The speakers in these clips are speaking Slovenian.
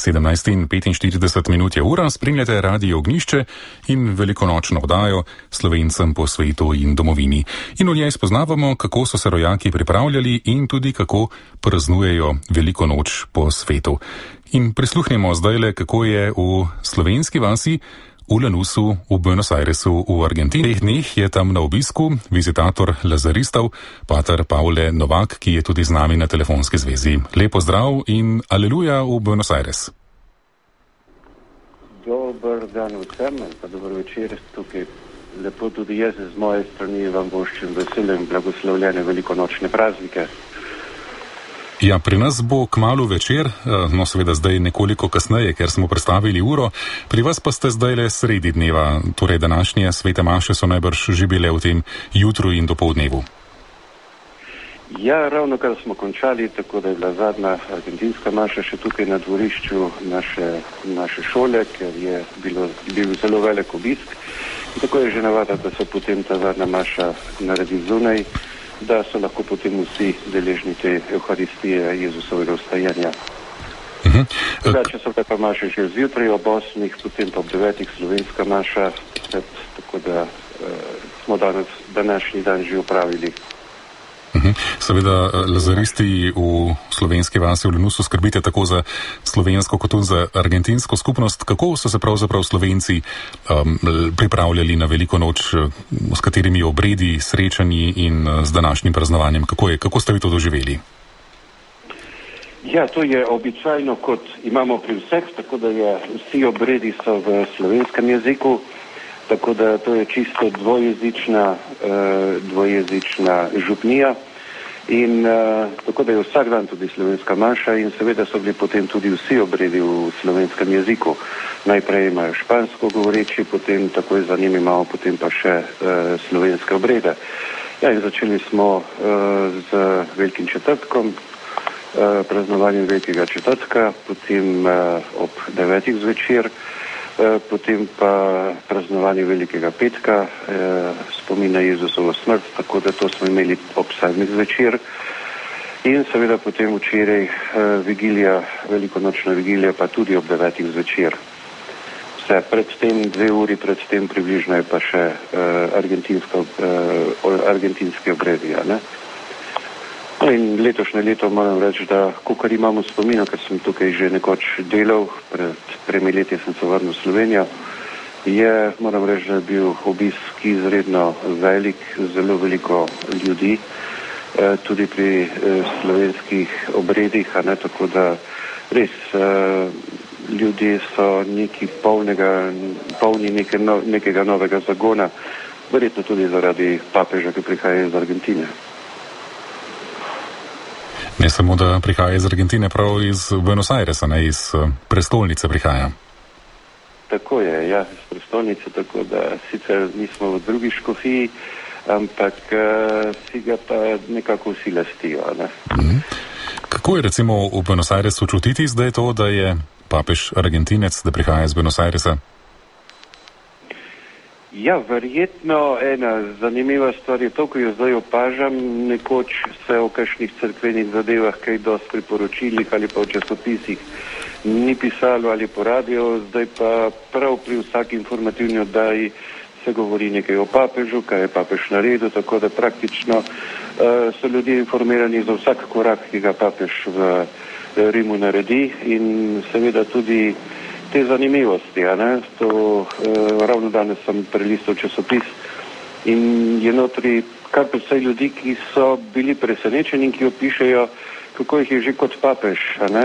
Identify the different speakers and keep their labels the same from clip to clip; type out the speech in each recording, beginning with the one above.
Speaker 1: 17:45 je ura, spremljate Radio Ognjišče in velikonočno oddajo Slovencem po svetu in domovini. In v njej spoznavamo, kako so se rojaki pripravljali in tudi kako praznujejo veliko noč po svetu. In prisluhnemo zdajle, kako je v slovenski vasi v Lanusu v Buenos Airesu v Argentini. V teh dneh je tam na obisku vizitator lazaristov, pater Pavle Novak, ki je tudi z nami na telefonski zvezi. Lepo zdrav in aleluja v Buenos Aires.
Speaker 2: Dober dan vsem, pa dober večer tukaj. Lepo tudi jaz z moje strani vam voščim veseljem blagoslovljene velikonočne praznike.
Speaker 1: Ja, pri nas bo kmalu večer, no seveda zdaj nekoliko kasneje, ker smo prestavili uro. Pri vas pa ste zdaj le sredi dneva, torej današnje svete maše so najbrž že bile v tem jutru in dopoldnevu.
Speaker 2: Ja, ravno kar smo končali, tako da je bila zadnja argentinska maša še tukaj na dvorišču naše šole, ker je bil zelo velik obisk. In tako je že navada, da se potem ta zadnja maša naredi zunaj, da so lahko potem vsi deležni te Evharistije Jezusovega vstajanja. Če so pa maše že zjutraj ob 8, potem pa ob 9 slovenska maša, tako da smo današnji dan že opravili.
Speaker 1: Seveda, lazaristi v slovenski vasi v Lanusu skrbite tako za slovensko kot tudi za argentinsko skupnost. Kako so se pravzaprav Slovenci pripravljali na veliko noč, s katerimi obredi, srečanji in z današnjim praznovanjem? Kako ste vi to doživeli?
Speaker 2: Ja, to je običajno, kot imamo pri vseh, tako da vsi obredi so v slovenskem jeziku, tako da to je čisto dvojezična župnija. In tako da je vsak dan tudi slovenska maša in seveda so bili potem tudi vsi obredi v slovenskem jeziku. Najprej imajo špansko govoreči, potem takoj za njimi imamo potem pa še slovenske obrede. Ja, in začeli smo z Velikim četrtkom, praznovanjem Velikega četrtka, potem ob 9 zvečer, potem pa praznovanje Velikega petka, spomin na Jezusovo smrt, tako da to smo imeli ob 7 zvečer. In seveda potem včeraj vigilija, velikonočna vigilija, pa tudi ob 9 zvečer. Vse predtem, 2 uri predtem približno je pa še argentinski obredi, ne? In letošnje leto moram reči, da kakor imamo spomino, ker sem tukaj že nekoč delal, pred 3 leti sem se vrnil v Slovenijo, moram reči, da je bil obisk izredno velik, zelo veliko ljudi, tudi pri slovenskih obredih, tako da res ljudje so polni nekega novega zagona, verjetno tudi zaradi papeža, ki prihaja iz Argentine.
Speaker 1: Ne samo, da prihaja iz Argentine, prav iz Buenos Airesa, ne iz prestolnice prihaja.
Speaker 2: Tako je, ja, iz prestolnice, tako da sicer nismo v drugi škofiji, ampak si ga pa nekako vsi lastijo, ne.
Speaker 1: Kako je recimo v Buenos Airesu čutiti zdaj to, da je papež Argentinec, da prihaja iz Buenos Airesa?
Speaker 2: Ja, verjetno ena zanimiva stvar je to, ko jo zdaj opažam, nekoč se o kakšnih cerkvenih zadevah kaj dosti priporočilih ali pa v časopisih ni pisalo ali po radiju, zdaj pa prav pri vsaki informativni oddaji se govori nekaj o papežu, kaj je papež naredil, tako da praktično so ljudje informirani za vsak korak, ki ga papež v Rimu naredi in seveda tudi te zanimivosti, to ravno danes sem prelistal časopis in je notri kar precej ljudi, ki so bili presenečeni in ki opišejo, kako jih je že kot papež,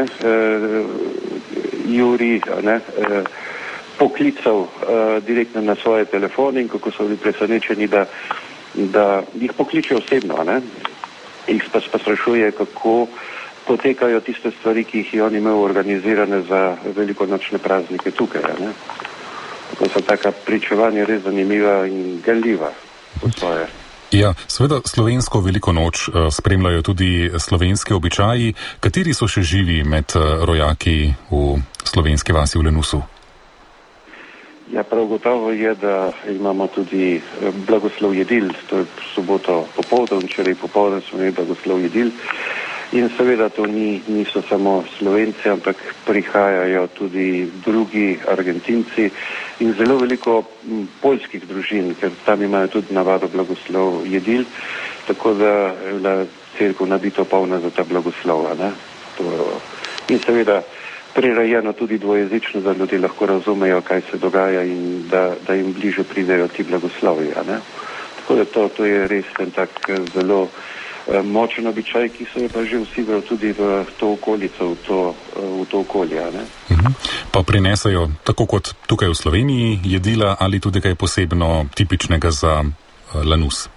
Speaker 2: Jurij, poklical direktno na svoje telefone in kako so bili presenečeni, da jih pokliče osebno, jih pa sprašuje, kako potekajo tiste stvari, ki jih je on imel organizirane za velikonočne praznike tukaj, Tako so taka pričevanja res zanimiva in ganljiva po svoje.
Speaker 1: Ja, seveda slovensko veliko noč spremljajo tudi slovenski običaji. Kateri so še živi med rojaki v slovenski vasi v Lanusu?
Speaker 2: Ja, prav gotovo je, da imamo tudi blagoslov jedil, to je soboto popoldan, včeraj popoldan smo imeli blagoslov jedil. In seveda to niso samo Slovenci, ampak prihajajo tudi drugi Argentinci in zelo veliko poljskih družin, ker tam imajo tudi navado blagoslov jedil, tako da je bila cerkev nabito polna za ta blagoslova. In seveda prirejeno tudi dvojezično, da ljudje lahko razumejo, kaj se dogaja in da jim bliže pridejo ti blagoslovi. Tako da to je res en tak zelo močen običaj, ki se je pa že usidral tudi v to okolico, v to okolje.
Speaker 1: Pa prinesajo, tako kot tukaj v Sloveniji, jedila ali tudi kaj posebno tipičnega za Lanús?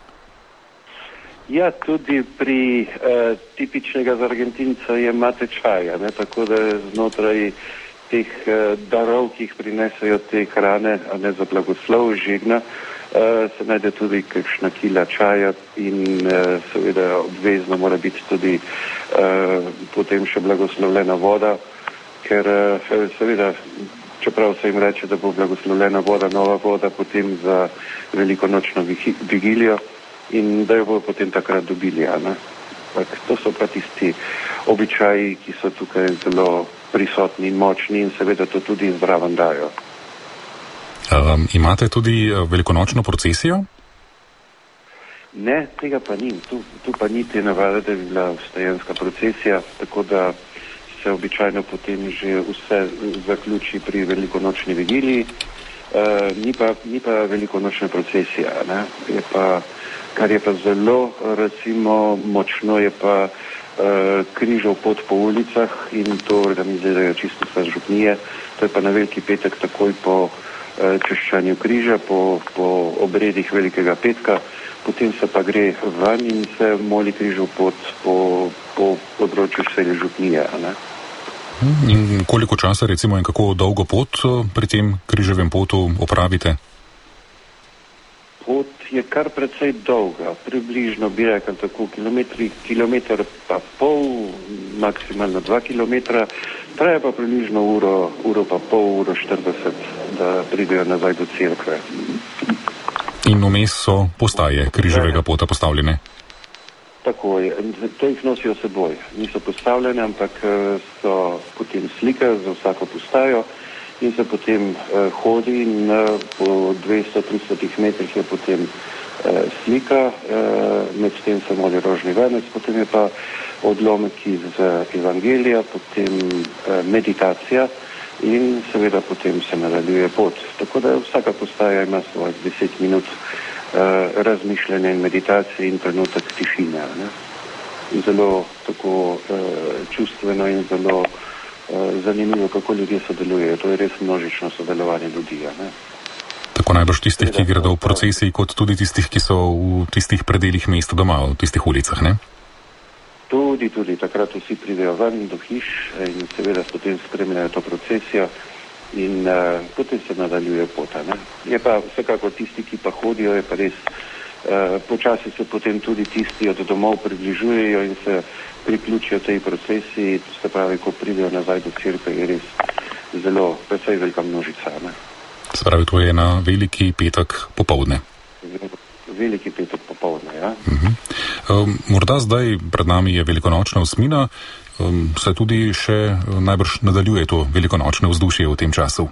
Speaker 2: Ja, tudi pri tipičnega za Argentinca je mate čaja, tako da znotraj teh darov, ki jih prinesajo te hrane, a ne za blagoslov, žegna, se najde tudi kakšna kila čaja in seveda obvezno mora biti tudi potem še blagoslovljena voda, ker seveda, čeprav se jim reče, da bo blagoslovljena voda, nova voda potem za velikonočno vigilijo in da jo bodo potem takrat dobili. To so pa tisti običaji, ki so tukaj zelo prisotni in močni in seveda to tudi zraven dajo.
Speaker 1: Imate tudi velikonočno procesijo?
Speaker 2: Ne, tega pa ni. Tu pa ni te navade, da bi bila vstajenska procesija, tako da se običajno potem že vse zaključi pri velikonočni vigiliji. Ni pa velikonočna procesija. Kar je pa zelo, recimo, močno je pa križov pot po ulicah in to organizirajo čisto vse župnije. To je pa na Veliki petek takoj po češčanju križa, po obredih Velikega petka, potem se pa gre ven in se moli križov pot po področju vse župnije.
Speaker 1: In koliko časa recimo in kako dolgo pot pri tem križevem potu opravite?
Speaker 2: Pot je kar precej dolga, približno bi rekel tako kilometer pa pol, maksimalno 2 kilometra, traja pa približno uro pa pol, uro 40, da pridejo nazaj do cerkve.
Speaker 1: In vmes so postaje križevega pota postavljene?
Speaker 2: Tako je, to jih nosijo seboj, niso postavljene, ampak so potem slike za vsako postajo in se potem hodi in po 200-300 metrih je potem slika, med tem se moli rožni venec, potem je pa odlomek iz Evangelija, potem meditacija in seveda potem se nadaljuje pot. Tako da vsaka postaja ima svojih 10 minut razmišljanja in meditacije in trenutek tišine. Zelo tako čustveno in zelo zanimivo, kako ljudje sodelujejo. To je res množično sodelovanje ljudi.
Speaker 1: Tako najbrž tistih, ki gredo v procesiji, kot tudi tistih, ki so v tistih predeljih mesta doma, v tistih ulicah, ne?
Speaker 2: Tudi. Takrat vsi pridejo ven do hiš in seveda potem spremljajo to procesijo in potem se nadaljuje pota. Je pa vsekako tisti, ki pa hodijo, je pa res počasi se potem tudi tisti od domov približujejo in se priključijo tej procesiji, se pravi, ko pridejo nazaj do cerkve, je res zelo precej velika množica.
Speaker 1: Se pravi, to je na Veliki petek popoldne.
Speaker 2: Veliki petek popoldne, ja.
Speaker 1: Morda zdaj pred nami je velikonočna osmina, se tudi še najbrž nadaljuje to velikonočno vzdušje v tem času?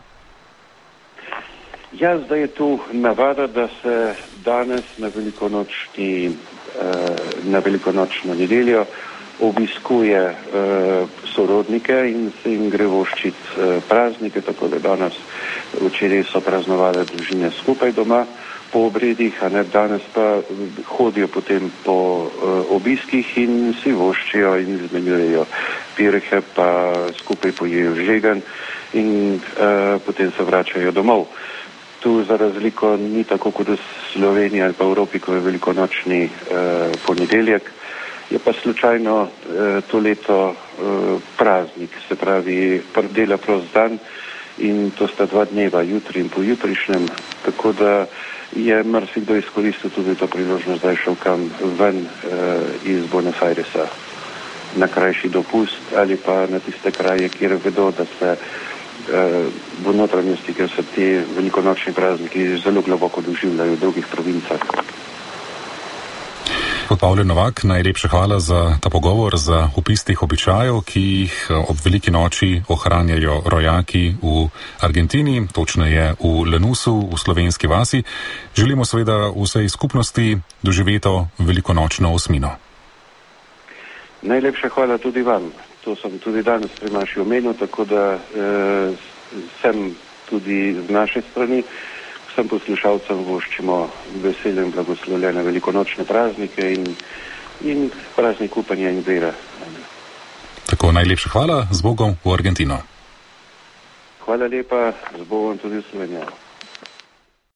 Speaker 2: Ja, zdaj je tu navada, da se danes na velikonočno nedeljo obiskuje sorodnike in se jim gre voščiti praznike, tako da danes včeraj so praznovale družine skupaj doma po obredih, a ne danes pa hodijo potem po obiskih in si voščijo in izmenjujejo pirhe, pa skupaj pojejo žegen in potem se vračajo domov. Tu za razliko ni tako kot v Sloveniji ali pa v Evropi, ko je velikonočni ponedeljek, je pa slučajno to leto praznik, se pravi dela prost dan in to sta 2 dneva, jutri in pojutrišnjem, tako da je marsikdo izkoristil tudi to priložnost, da je šel kam ven iz Buenos Airesa na krajši dopust ali pa na tiste kraje, kjer vedo, da se v notranjosti, ker se ti velikonočni prazniki zelo globoko doživljajo v drugih provincah.
Speaker 1: Gospod Pavle Novak, najlepša hvala za ta pogovor, za opis teh običajev, ki jih ob veliki noči ohranjajo rojaki v Argentini, točneje v Lanusu, v slovenski vasi. Želimo seveda vsej skupnosti doživeto velikonočno osmino.
Speaker 2: Najlepša hvala tudi vam. To sem tudi danes pri naši omenil, tako da sem tudi z naše strani. Vsem poslušalcem voščimo veselje in blagoslovljene velikonočne praznike in praznik upanja in vere.
Speaker 1: Tako, najlepša hvala, z Bogom v Argentino.
Speaker 2: Hvala lepa, z Bogom tudi v Slovenijo.